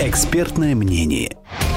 Экспертное мнение.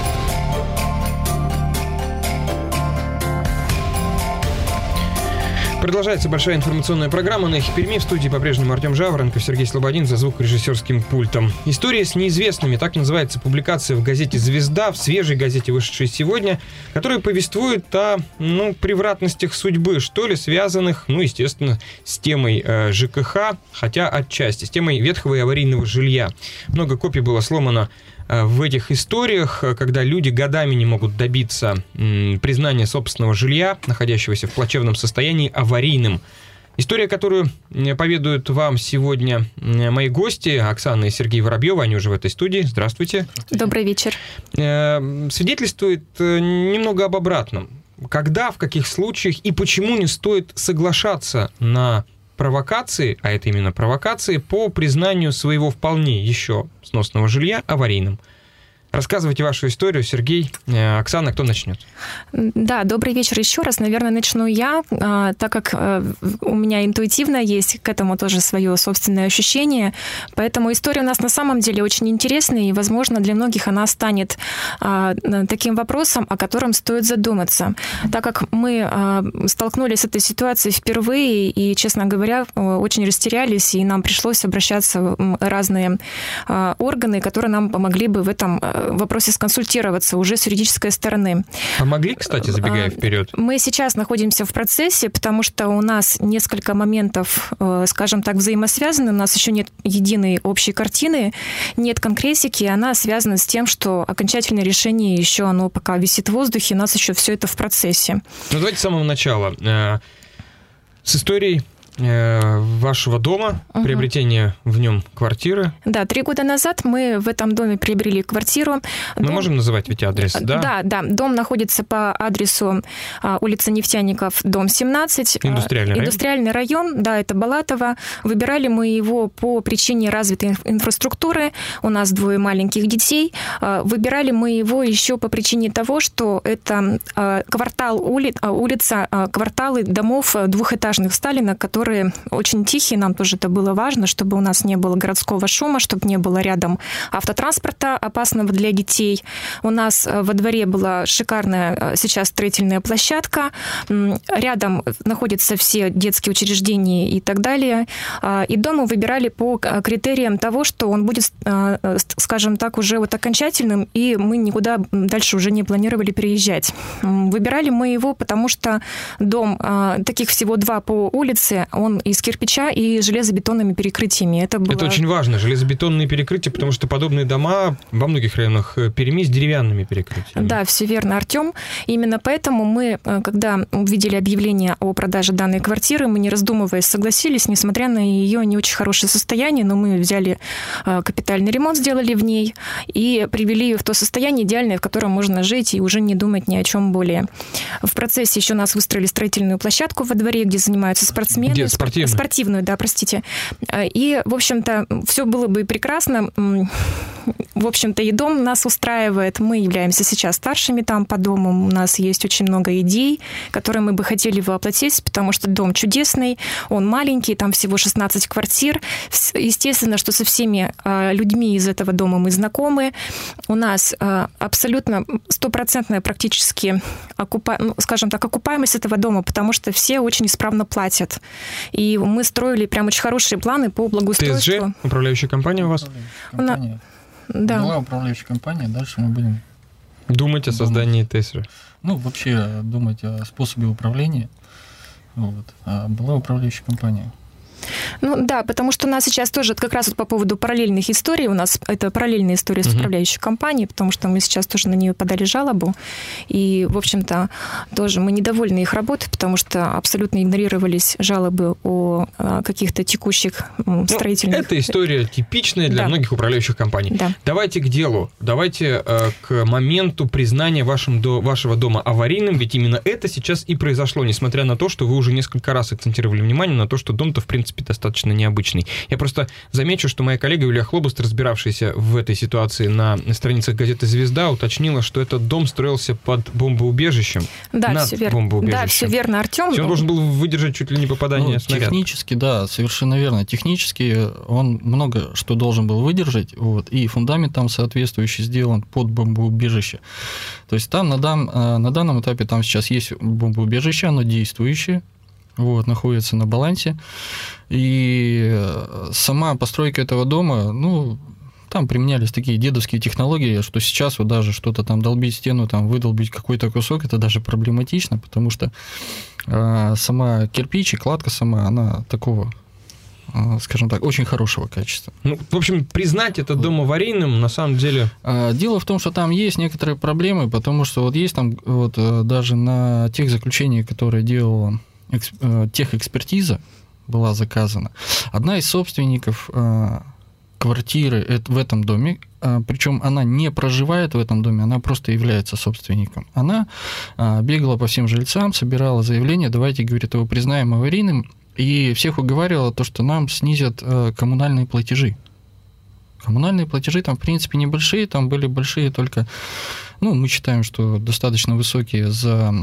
Продолжается большая информационная программа на «Эхе Перми». В студии по-прежнему Артем Жаворонков, Сергей Слободин за звукорежиссерским пультом. «История с неизвестными» — так называется публикация в газете «Звезда», в свежей газете, вышедшей сегодня, которая повествует о, превратностях судьбы, что ли, связанных, естественно, с темой ЖКХ, хотя отчасти, с темой ветхого и аварийного жилья. Много копий было сломано в этих историях, когда люди годами не могут добиться признания собственного жилья, находящегося в плачевном состоянии, аварийным. История, которую поведают вам сегодня мои гости, Оксана и Сергей Воробьевы, они уже в этой студии. Здравствуйте. Добрый вечер. Свидетельствует немного об обратном. Когда, в каких случаях и почему не стоит соглашаться на провокации, а это именно провокации, по признанию своего вполне еще сносного жилья аварийным. Рассказывайте вашу историю, Сергей. Оксана, кто начнет? Да, добрый вечер еще раз. Наверное, начну я, так как у меня интуитивно есть к этому тоже свое собственное ощущение. Поэтому история у нас на самом деле очень интересная, и, возможно, для многих она станет таким вопросом, о котором стоит задуматься. Так как мы столкнулись с этой ситуацией впервые, и, честно говоря, очень растерялись, и нам пришлось обращаться в разные органы, которые нам помогли бы в этом вопросе сконсультироваться уже с юридической стороны. Помогли, кстати, забегая вперед? Мы сейчас находимся в процессе, потому что у нас несколько моментов, скажем так, взаимосвязаны. У нас еще нет единой общей картины, нет конкретики, она связана с тем, что окончательное решение еще, оно пока висит в воздухе, у нас еще все это в процессе. Давайте с самого начала. С историей вашего дома, приобретение в нем квартиры. Да, 3 года назад мы в этом доме приобрели квартиру. Мы можем называть ведь адрес, да? Да. Дом находится по адресу улица Нефтяников, дом 17. Индустриальный район, да, это Балатово. Выбирали мы его по причине развитой инфраструктуры. У нас 2 маленьких детей. Выбирали мы его еще по причине того, что это кварталы домов двухэтажных Сталина, которые очень тихие, нам тоже это было важно, чтобы у нас не было городского шума, чтобы не было рядом автотранспорта, опасного для детей. У нас во дворе была шикарная сейчас строительная площадка, рядом находятся все детские учреждения и так далее. И дом мы выбирали по критериям того, что он будет, скажем так, уже вот окончательным, и мы никуда дальше уже не планировали переезжать. Выбирали мы его, потому что дом, таких всего 2 по улице, он из кирпича и железобетонными перекрытиями. Это очень важно, железобетонные перекрытия, потому что подобные дома во многих районах Перми с деревянными перекрытиями. Да, все верно, Артем. Именно поэтому мы, когда увидели объявление о продаже данной квартиры, мы, не раздумывая, согласились, несмотря на ее не очень хорошее состояние, но мы взяли капитальный ремонт, сделали в ней и привели ее в то состояние идеальное, в котором можно жить и уже не думать ни о чем более. В процессе еще нас выстроили строительную площадку во дворе, где занимаются спортсмены. Спортивную, да, простите. И, в общем-то, все было бы прекрасно. В общем-то, и дом нас устраивает. Мы являемся сейчас старшими там по дому. У нас есть очень много идей, которые мы бы хотели воплотить, потому что дом чудесный, он маленький, там всего 16 квартир. Естественно, что со всеми людьми из этого дома мы знакомы. У нас абсолютно 100% практически окупаемость этого дома, потому что все очень исправно платят. И мы строили прям очень хорошие планы по благоустройству. ТСЖ, управляющая компания у вас? Да. Была управляющая компания, дальше мы будем думать о создании ТСЖ. Вообще думать о способе управления. Была управляющая компания. Да, потому что у нас сейчас тоже как раз по поводу параллельных историй, у нас это параллельная история с управляющей компанией, потому что мы сейчас тоже на нее подали жалобу, и, в общем-то, тоже мы недовольны их работой, потому что абсолютно игнорировались жалобы о каких-то текущих строительных... Это история типичная для многих управляющих компаний. Да. Давайте к делу, давайте к моменту признания вашего дома аварийным, ведь именно это сейчас и произошло, несмотря на то, что вы уже несколько раз акцентировали внимание на то, что дом-то, в принципе, достаточно достаточно необычный. Я просто замечу, что моя коллега Юлия Хлобуст, разбиравшаяся в этой ситуации на страницах газеты «Звезда», уточнила, что этот дом строился под бомбоубежищем. Да, все верно. Да, все верно, Артем. Он должен был выдержать чуть ли не попадание снаряда. Технически, да, совершенно верно. Технически он много что должен был выдержать, вот, и фундамент там соответствующий сделан под бомбоубежище. То есть там на данном этапе там сейчас есть бомбоубежище, оно действующее, вот, находится на балансе. И сама постройка этого дома, ну, там применялись такие дедовские технологии, что сейчас вот даже что-то там долбить стену, там выдолбить какой-то кусок, это даже проблематично, потому что сама кирпич и кладка сама, она такого, скажем так, очень хорошего качества. Ну, в общем, признать этот дом аварийным на самом деле... Дело в том, что там есть некоторые проблемы, потому что вот есть там вот даже на тех заключениях, которые делала техэкспертиза, была заказана, одна из собственников квартиры в этом доме, причем она не проживает в этом доме, она просто является собственником. Она бегала по всем жильцам, собирала заявление, давайте, говорит, его признаем аварийным, и всех уговаривала то, что нам снизят коммунальные платежи. Коммунальные платежи там, в принципе, небольшие, там были большие только, ну, мы считаем, что достаточно высокие за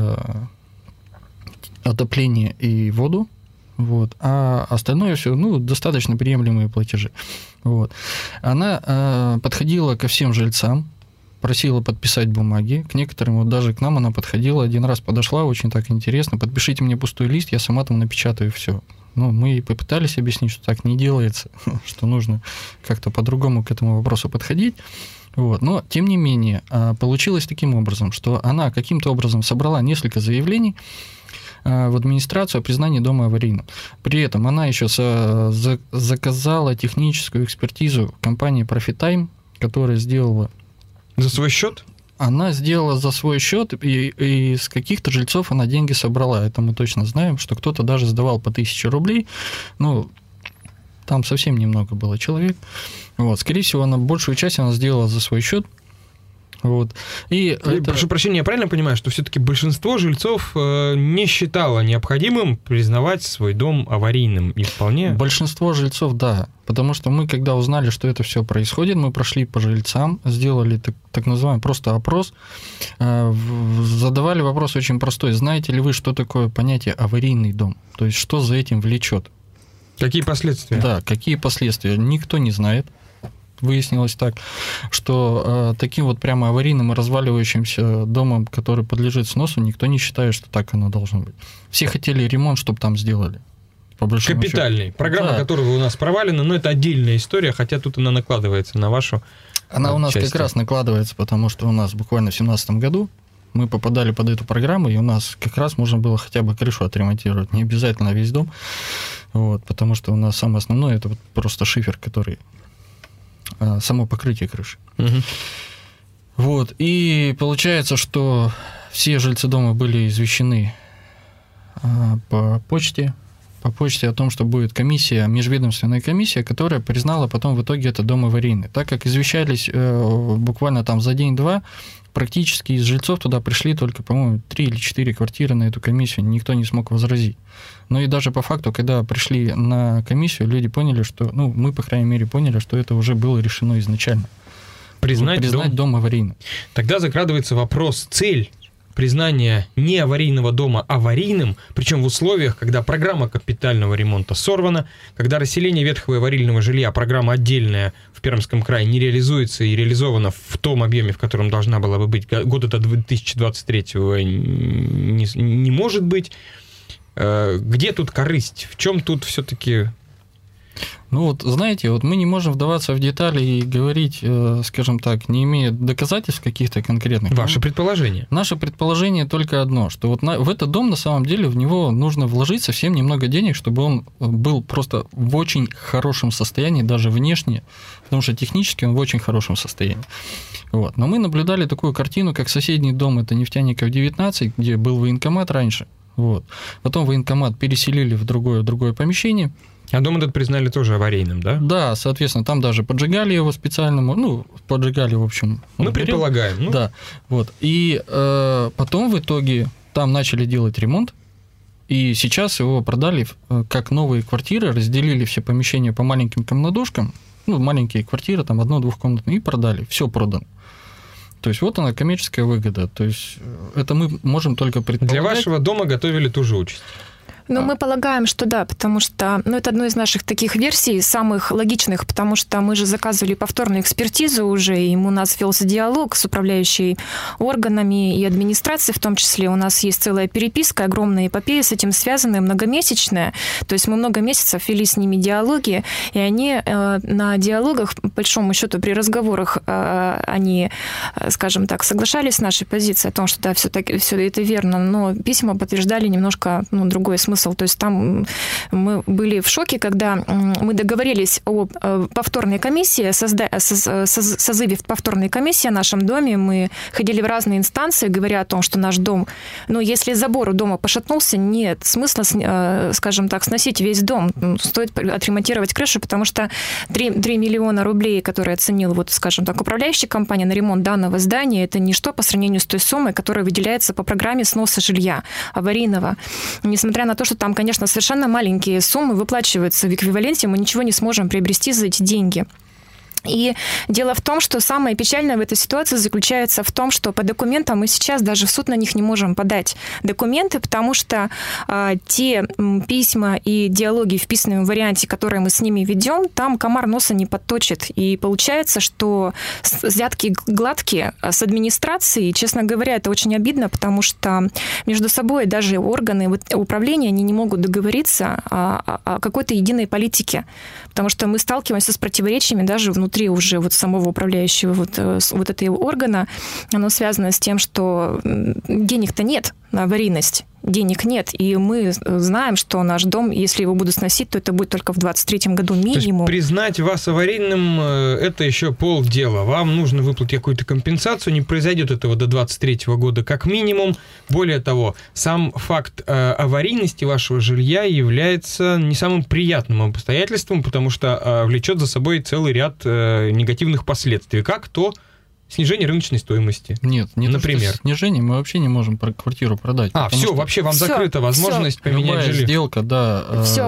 отопление и воду, вот, а остальное все, ну, достаточно приемлемые платежи. Вот. Она подходила ко всем жильцам, просила подписать бумаги, к некоторым, вот даже к нам она подходила, один раз подошла, очень так интересно, подпишите мне пустой лист, я сама там напечатаю все. Ну, мы попытались объяснить, что так не делается, что нужно как-то по-другому к этому вопросу подходить. Вот. Но, тем не менее, получилось таким образом, что она каким-то образом собрала несколько заявлений в администрацию о признании дома аварийным. При этом она еще заказала техническую экспертизу компании ProfitTime, которая сделала... За свой счет? Она сделала за свой счет, и с каких-то жильцов она деньги собрала. Это мы точно знаем, что кто-то даже сдавал по 1000 рублей. Ну, там совсем немного было человек. Вот. Скорее всего, она большую часть она сделала за свой счет. Вот. Прошу прощения, я правильно понимаю, что все-таки большинство жильцов не считало необходимым признавать свой дом аварийным и вполне... Большинство жильцов, да. Потому что мы, когда узнали, что это все происходит, мы прошли по жильцам, сделали так называемый просто опрос, задавали вопрос очень простой. Знаете ли вы, что такое понятие аварийный дом? То есть, что за этим влечет? Какие последствия? Да, какие последствия? Никто не знает. Выяснилось так, что таким вот прямо аварийным и разваливающимся домом, который подлежит сносу, никто не считает, что так оно должно быть. Все хотели ремонт, чтобы там сделали. Капитальный. Счету. Программа, которая у нас провалена, но это отдельная история, хотя тут она накладывается на вашу Она у нас часть. Как раз накладывается, потому что у нас буквально в 2017 году мы попадали под эту программу, и у нас как раз можно было хотя бы крышу отремонтировать, не обязательно весь дом, вот, потому что у нас самое основное это вот просто шифер, который... само покрытие крыши. Угу. Вот. И получается, что все жильцы дома были извещены по почте о том, что будет комиссия, межведомственная комиссия, которая признала потом в итоге этот дом аварийный. Так как извещались буквально там за день-два, практически из жильцов туда пришли только, по-моему, 3 или 4 квартиры на эту комиссию, никто не смог возразить. Но и даже по факту, когда пришли на комиссию, люди поняли, что, ну, мы, по крайней мере, поняли, что это уже было решено изначально. Признать дом аварийным. Тогда закрадывается вопрос, цель признания не аварийного дома аварийным, причем в условиях, когда программа капитального ремонта сорвана, когда расселение ветхого и аварийного жилья, программа отдельная в Пермском крае, не реализуется и реализована в том объеме, в котором должна была бы быть, года до 2023-го не может быть. Где тут корысть? В чем тут все-таки... Ну вот, знаете, вот мы не можем вдаваться в детали и говорить, скажем так, не имея доказательств каких-то конкретных. Ваше предположение? Наше предположение только одно, что вот в этот дом, на самом деле, в него нужно вложить совсем немного денег, чтобы он был просто в очень хорошем состоянии, даже внешне, потому что технически он в очень хорошем состоянии. Вот. Но мы наблюдали такую картину, как соседний дом, это Нефтяников 19, где был военкомат раньше. Вот. Потом военкомат переселили в другое помещение. А дом этот признали тоже аварийным, да? Да, соответственно, там даже поджигали его специально, ну, поджигали, в общем. Мы предполагаем. Ну. Да, вот. И потом в итоге там начали делать ремонт, И сейчас его продали как новые квартиры, разделили все помещения по маленьким комнатушкам, маленькие квартиры, там, 1-2-комнатные, и продали, все продано. То есть вот она коммерческая выгода. То есть это мы можем только предполагать. Для вашего дома готовили ту же участь. Ну, мы полагаем, что да, потому что это одна из наших таких версий, самых логичных, потому что мы же заказывали повторную экспертизу уже, и у нас велся диалог с управляющими органами и администрацией, в том числе у нас есть целая переписка, огромная эпопея с этим связанная, многомесячная, то есть мы много месяцев вели с ними диалоги, и они на диалогах, по большому счету, при разговорах, они, скажем так, соглашались с нашей позицией о том, что да, все это верно, но письма подтверждали немножко другой смысл. То есть там мы были в шоке, когда мы договорились о повторной комиссии, созыве повторной комиссии о нашем доме. Мы ходили в разные инстанции, говоря о том, что наш дом, если забор у дома пошатнулся, нет смысла, скажем так, сносить весь дом. Стоит отремонтировать крышу, потому что 3 миллиона рублей, которые оценил, скажем так, управляющая компания на ремонт данного здания, это ничто по сравнению с той суммой, которая выделяется по программе сноса жилья аварийного. Несмотря на то, что там, конечно, совершенно маленькие суммы выплачиваются в эквиваленте, мы ничего не сможем приобрести за эти деньги. И дело в том, что самое печальное в этой ситуации заключается в том, что по документам мы сейчас даже в суд на них не можем подать документы, потому что те письма и диалоги в письменном варианте, которые мы с ними ведем, там комар носа не подточит. И получается, что взятки гладкие с администрацией, честно говоря, это очень обидно, потому что между собой даже органы управления они не могут договориться о какой-то единой политике, потому что мы сталкиваемся с противоречиями даже внутри уже самого управляющего вот этого органа. Оно связано с тем, что денег-то нет на аварийность. Денег нет, и мы знаем, что наш дом, если его будут сносить, то это будет только в 2023 году минимум. То есть признать вас аварийным – это еще полдела. Вам нужно выплатить какую-то компенсацию, не произойдет этого до 2023 года как минимум. Более того, сам факт аварийности вашего жилья является не самым приятным обстоятельством, потому что влечет за собой целый ряд негативных последствий, как то снижение рыночной стоимости. Нет, например. Снижение мы вообще не можем квартиру продать. Все, вообще вам закрыта возможность поменять жилье. Сделка, да,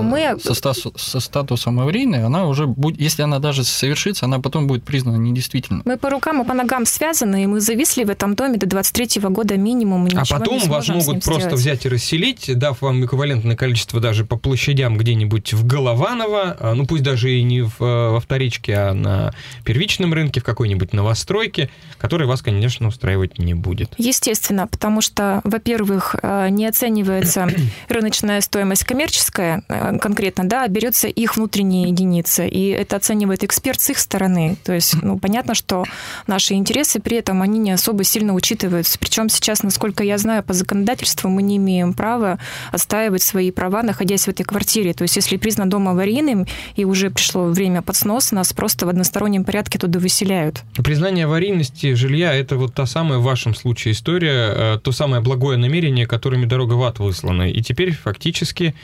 со статусом аварийной, она уже будет, если она даже совершится, она потом будет признана недействительной. Мы по рукам и по ногам связаны, и мы зависли в этом доме до 2023 года минимум. А потом вас могут просто взять и расселить, дав вам эквивалентное количество даже по площадям где-нибудь в Голованово, пусть даже и не во вторичке, а на первичном рынке, в какой-нибудь новостройке, который вас, конечно, устраивать не будет. Естественно, потому что, во-первых, не оценивается рыночная стоимость коммерческая конкретно, да, а берется их внутренняя единица, и это оценивает эксперт с их стороны. То есть, понятно, что наши интересы при этом, они не особо сильно учитываются. Причем сейчас, насколько я знаю, по законодательству мы не имеем права отстаивать свои права, находясь в этой квартире. То есть, если признан дом аварийным, и уже пришло время под снос, нас просто в одностороннем порядке туда выселяют. Признание аварийности жилья – это вот та самая в вашем случае история, то самое благое намерение, которыми дорога в ад выслана. И теперь фактически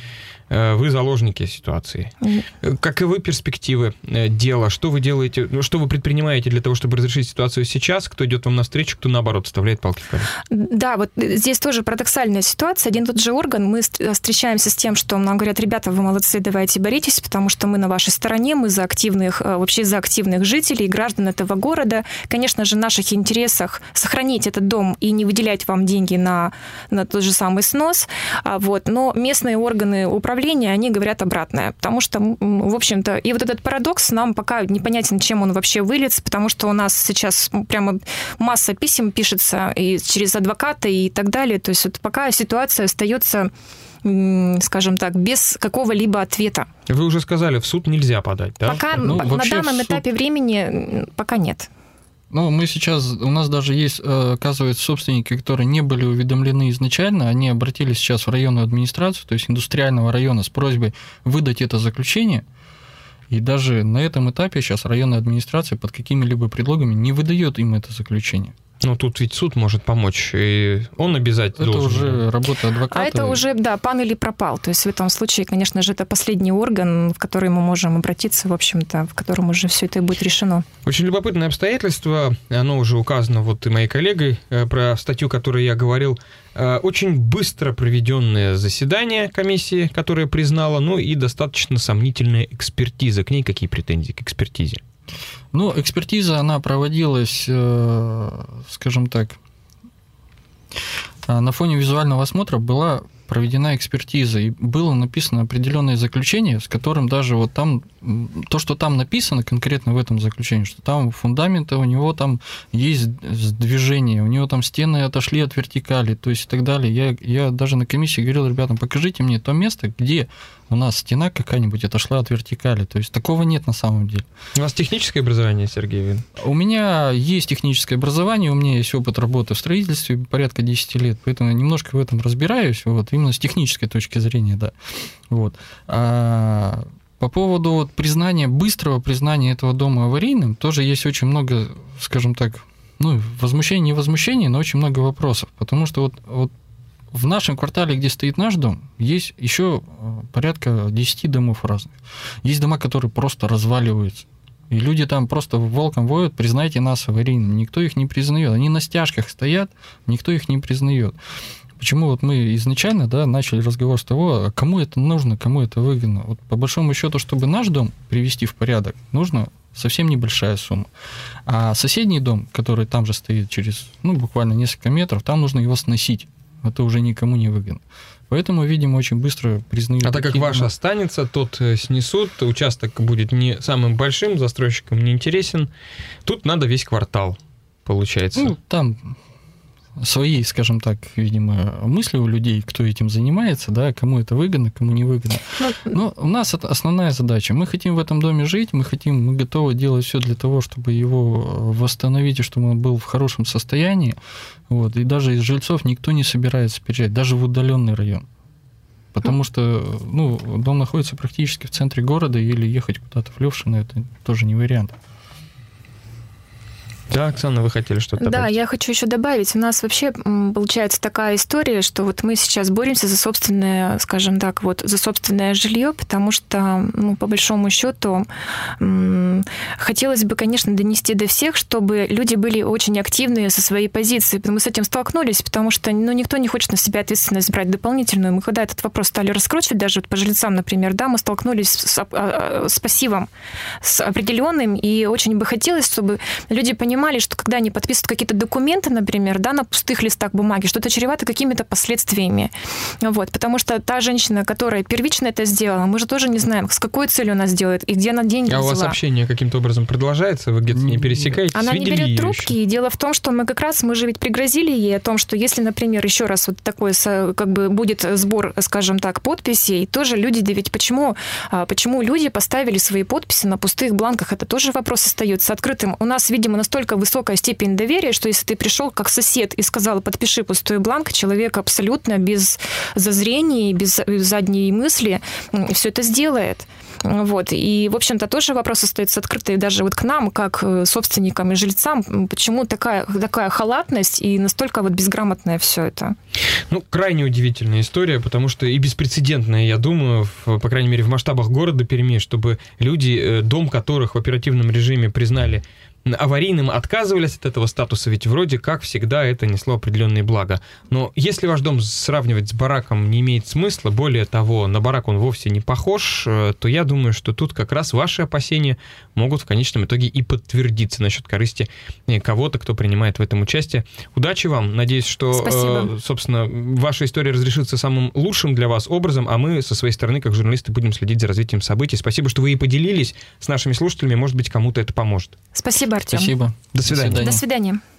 вы заложники ситуации. Каковы перспективы дела? Что вы делаете, что вы предпринимаете для того, чтобы разрешить ситуацию сейчас? Кто идет вам навстречу, кто, наоборот, вставляет палки в колеса? Да, вот здесь тоже парадоксальная ситуация. Один и тот же орган, мы встречаемся с тем, что нам говорят: ребята, вы молодцы, давайте боритесь, потому что мы на вашей стороне, мы за активных жителей, граждан этого города. Конечно же, в наших интересах сохранить этот дом и не выделять вам деньги на тот же самый снос. Но местные органы управления, они говорят обратное, потому что, в общем-то, и вот этот парадокс нам пока непонятен, чем он вообще выльется, потому что у нас сейчас прямо масса писем пишется и через адвоката и так далее, то есть вот пока ситуация остается, скажем так, без какого-либо ответа. Вы уже сказали, в суд нельзя подать, да? Пока на данном этапе времени пока нет. У нас даже есть, оказывается, собственники, которые не были уведомлены изначально, они обратились сейчас в районную администрацию, то есть индустриального района, с просьбой выдать это заключение, и даже на этом этапе сейчас районная администрация под какими-либо предлогами не выдает им это заключение. Но тут ведь суд может помочь, и он обязательно это должен. Это уже работа адвоката. А это уже, да, пан или пропал. То есть в этом случае, конечно же, это последний орган, в который мы можем обратиться, в общем-то, в котором уже все это будет решено. Очень любопытное обстоятельство, оно уже указано вот и моей коллегой, про статью, которую я говорил. Очень быстро проведенное заседание комиссии, которая признала, ну и достаточно сомнительная экспертиза. К ней какие претензии к экспертизе? Ну, экспертиза, она проводилась, скажем так, на фоне визуального осмотра была проведена экспертиза, и было написано определенное заключение, с которым даже вот там, то, что там написано конкретно в этом заключении, что там фундамента, у него там есть движение, у него там стены отошли от вертикали, то есть и так далее. Я даже на комиссии говорил ребятам, покажите мне то место, где у нас стена какая-нибудь отошла от вертикали, то есть такого нет на самом деле. У вас техническое образование, Сергей? У меня есть техническое образование, у меня есть опыт работы в строительстве порядка 10 лет, поэтому я немножко в этом разбираюсь, вот, именно с технической точки зрения, да. Вот. А по поводу вот быстрого признания этого дома аварийным, тоже есть очень много, скажем так, ну, возмущений, не возмущений, но очень много вопросов, потому что вот в нашем квартале, где стоит наш дом, есть еще порядка 10 домов разных. Есть дома, которые просто разваливаются. И люди там просто волком воют, признайте нас аварийным. Никто их не признает. Они на стяжках стоят, никто их не признает. Почему вот мы изначально, да, начали разговор с того, кому это нужно, кому это выгодно. Вот по большому счету, чтобы наш дом привести в порядок, нужно совсем небольшая сумма. А соседний дом, который там же стоит через, буквально несколько метров, там нужно его сносить. Это уже никому не выгодно. Поэтому, видимо, очень быстро признают... А так как ваш останется, тот снесут, участок будет не самым большим, застройщикам не интересен. Тут надо весь квартал, получается. Там свои, скажем так, видимо, мысли у людей, кто этим занимается, да, кому это выгодно, кому не выгодно. Но у нас это основная задача. Мы хотим в этом доме жить, мы готовы делать все для того, чтобы его восстановить, и чтобы он был в хорошем состоянии. Вот. И даже из жильцов никто не собирается переезжать, даже в удаленный район. Потому что дом находится практически в центре города, или ехать куда-то в Левшино, это тоже не вариант. Да, Оксана, вы хотели что-то добавить? Да, я хочу еще добавить. У нас вообще получается такая история, что вот мы сейчас боремся за собственное, скажем так, за собственное жилье, потому что, по большому счету, хотелось бы, конечно, донести до всех, чтобы люди были очень активные со своей позиции. Мы с этим столкнулись, потому что никто не хочет на себя ответственность брать дополнительную. Мы когда этот вопрос стали раскручивать, даже по жильцам, например, да, мы столкнулись с пассивом, с определенным, и очень бы хотелось, чтобы люди понимали, что когда они подписывают какие-то документы, например, да, на пустых листах бумаги, что это чревато какими-то последствиями. Вот, потому что та женщина, которая первично это сделала, мы же тоже не знаем, с какой целью она сделает и где она деньги взяла. А у вас общение каким-то образом продолжается? Вы где-то не пересекаетесь? Она не берет трубки. И дело в том, что мы же ведь пригрозили ей о том, что если, например, еще раз вот такой будет сбор, скажем так, подписей, тоже люди, да ведь почему люди поставили свои подписи на пустых бланках? Это тоже вопрос остается открытым. У нас, видимо, настолько высокая степень доверия, что если ты пришел как сосед и сказал, подпиши пустой бланк, человек абсолютно без зазрений, без задней мысли все это сделает. Вот. И, в общем-то, тоже вопрос остается открытый даже вот к нам, как собственникам и жильцам, почему такая халатность и настолько безграмотное все это. Крайне удивительная история, потому что и беспрецедентная, я думаю, по крайней мере, в масштабах города Перми, чтобы люди, дом которых в оперативном режиме признали аварийным, отказывались от этого статуса, ведь вроде как всегда это несло определенные блага. Но если ваш дом сравнивать с бараком не имеет смысла, более того, на барак он вовсе не похож, то я думаю, что тут как раз ваши опасения могут в конечном итоге и подтвердиться насчет корысти кого-то, кто принимает в этом участие. Удачи вам. Надеюсь, что, собственно, ваша история разрешится самым лучшим для вас образом, а мы со своей стороны, как журналисты, будем следить за развитием событий. Спасибо, что вы и поделились с нашими слушателями. Может быть, кому-то это поможет. Спасибо, Артем. Спасибо. До свидания. До свидания.